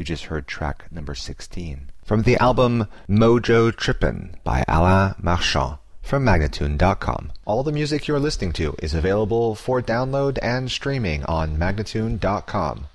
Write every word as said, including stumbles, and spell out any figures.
You just heard track number sixteen. From the album Mojo Trippin' by Alain Marchand from Magnatune dot com. All the music you're listening to is available for download and streaming on Magnatune dot com.